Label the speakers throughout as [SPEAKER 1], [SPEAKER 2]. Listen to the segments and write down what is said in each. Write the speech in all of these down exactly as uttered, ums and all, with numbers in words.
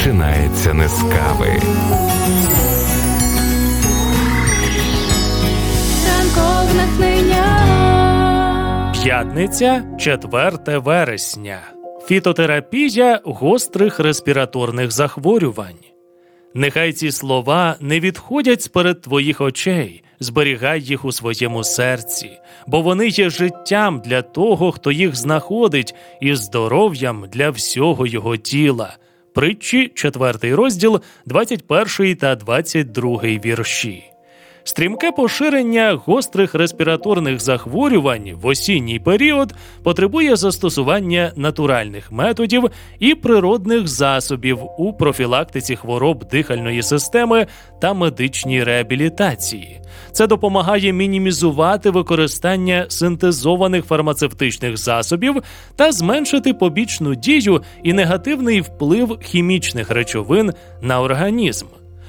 [SPEAKER 1] починається не з кави.
[SPEAKER 2] Ранкове натхнення.
[SPEAKER 3] П'ятниця, четверте вересня. Фітотерапія гострих респіраторних захворювань. Нехай ці слова не відходять з-перед твоїх очей, зберігай їх у своєму серці, бо вони є життям для того, хто їх знаходить, і здоров'ям для всього його тіла. Притчі, четвертий розділ, двадцять перший та двадцять другий вірші. Стрімке поширення гострих респіраторних захворювань в осінній період потребує застосування натуральних методів і природних засобів у профілактиці хвороб дихальної системи та медичній реабілітації. Це допомагає мінімізувати використання синтезованих фармацевтичних засобів та зменшити побічну дію і негативний вплив хімічних речовин на організм.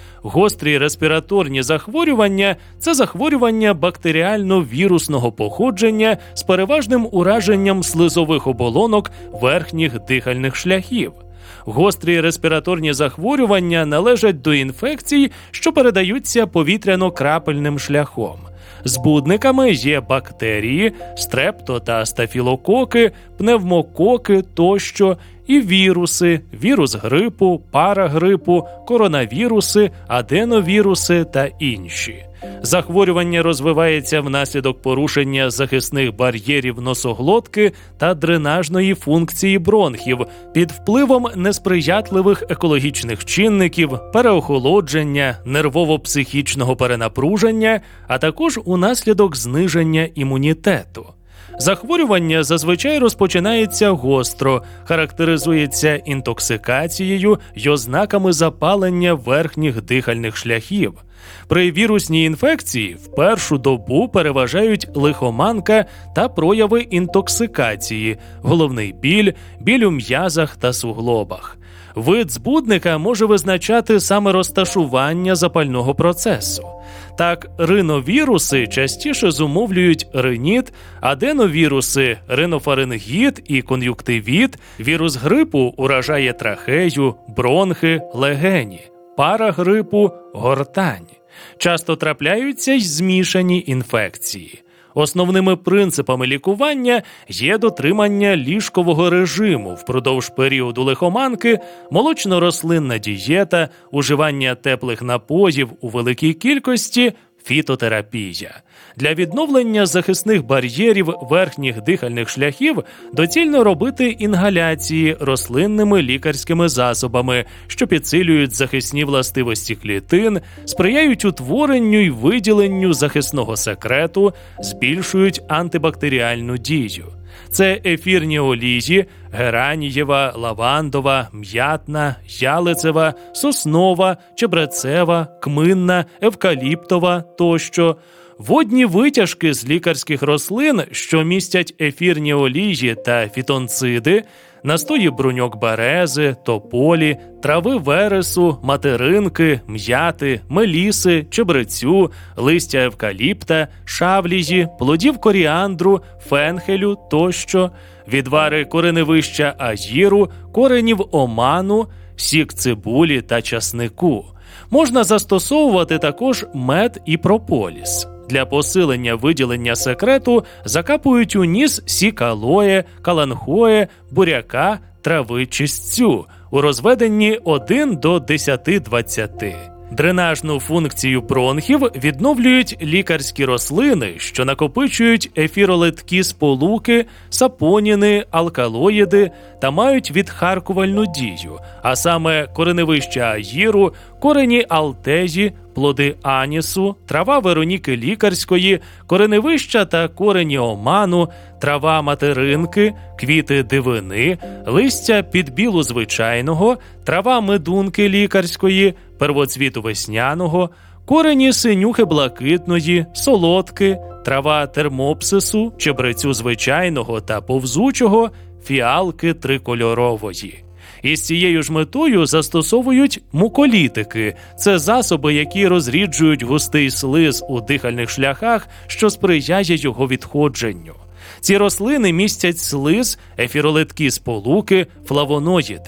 [SPEAKER 3] Гострі респіраторні захворювання – це захворювання бактеріально-вірусного походження з переважним ураженням слизових оболонок верхніх дихальних шляхів. Гострі респіраторні захворювання належать до інфекцій, що передаються повітряно-крапельним шляхом. Збудниками є бактерії, стрепто- та стафілококи, пневмококи тощо, і віруси, вірус грипу, парагрипу, коронавіруси, аденовіруси та інші. Захворювання розвивається внаслідок порушення захисних бар'єрів носоглотки та дренажної функції бронхів під впливом несприятливих екологічних чинників, переохолодження, нервово-психічного перенапруження, а також унаслідок зниження імунітету. Захворювання зазвичай розпочинається гостро, характеризується інтоксикацією й ознаками запалення верхніх дихальних шляхів. При вірусній інфекції в першу добу переважають лихоманка та прояви інтоксикації, головний біль, біль у м'язах та суглобах. Вид збудника може визначати саме розташування запального процесу. Так, риновіруси частіше зумовлюють риніт, аденовіруси – ринофарингіт і кон'юнктивіт, вірус грипу уражає трахею, бронхи, легені, парагрипу – гортань. Часто трапляються й змішані інфекції. Основними принципами лікування є дотримання ліжкового режиму впродовж періоду лихоманки, молочно-рослинна дієта, уживання теплих напоїв у великій кількості, фітотерапія. Для відновлення захисних бар'єрів верхніх дихальних шляхів доцільно робити інгаляції рослинними лікарськими засобами, що підсилюють захисні властивості клітин, сприяють утворенню й виділенню захисного секрету, збільшують антибактеріальну дію. Це ефірні олії – геранієва, лавандова, м'ятна, ялицева, соснова, чебрецева, кминна, евкаліптова тощо. Водні витяжки з лікарських рослин, що містять ефірні олії та фітонциди, настої бруньок берези, тополі, трави вересу, материнки, м'яти, меліси, чебрецю, листя евкаліпта, шавлії, плодів коріандру, фенхелю тощо, відвари кореневища аїру, коренів оману, сік цибулі та часнику. Можна застосовувати також мед і прополіс. Для посилення виділення секрету закапують у ніс сік алоє, каланхоє, буряка, трави чистцю у розведенні один до десяти-двадцяти. Дренажну функцію бронхів відновлюють лікарські рослини, що накопичують ефіролиткі сполуки, сапоніни, алкалоїди та мають відхаркувальну дію, а саме кореневища аїру, корені алтезі, плоди анісу, трава Вероніки лікарської, кореневища та корені оману, трава материнки, квіти дивини, листя підбілу звичайного, трава медунки лікарської, первоцвіту весняного, корені синюхи блакитної, солодки, трава термопсису, чебрецю звичайного та повзучого, фіалки трикольорової. Із цією ж метою застосовують муколітики – це засоби, які розріджують густий слиз у дихальних шляхах, що сприяє його відходженню. Ці рослини містять слиз, ефіролиткі сполуки, флавоноїди.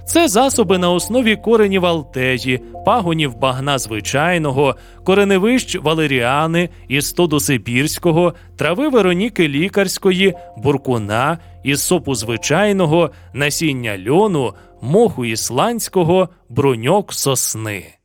[SPEAKER 3] Це засоби на основі коренів алтеї, пагонів багна звичайного, кореневищ валеріани, істоду сибірського, трави Вероніки лікарської, буркуна, ісопу звичайного, насіння льону, моху ісландського, бруньок сосни.